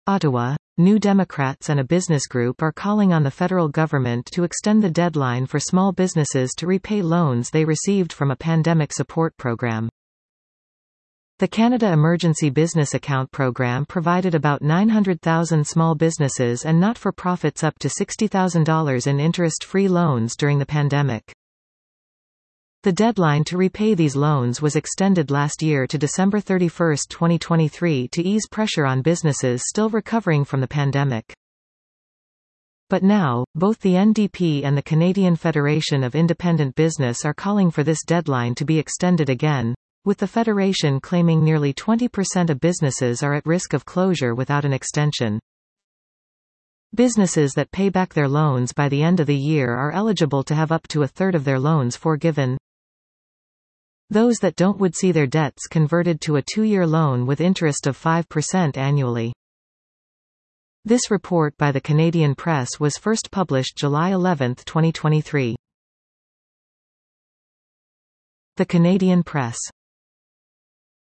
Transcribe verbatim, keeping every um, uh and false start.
Ottawa, New Democrats and a business group are calling on the federal government to extend the deadline for small businesses to repay loans they received from a pandemic support program. The Canada Emergency Business Account Program provided about nine hundred thousand small businesses and not-for-profits up to sixty thousand dollars in interest-free loans during the pandemic. The deadline to repay these loans was extended last year to December thirty-first, twenty twenty-three to ease pressure on businesses still recovering from the pandemic. But now, both the N D P and the Canadian Federation of Independent Business are calling for this deadline to be extended again, with the Federation claiming nearly twenty percent of businesses are at risk of closure without an extension. Businesses that pay back their loans by the end of the year are eligible to have up to a third of their loans forgiven. Those that don't would see their debts converted to a two-year loan with interest of five percent annually. This report by the Canadian Press was first published July eleventh, twenty twenty-three. The Canadian Press.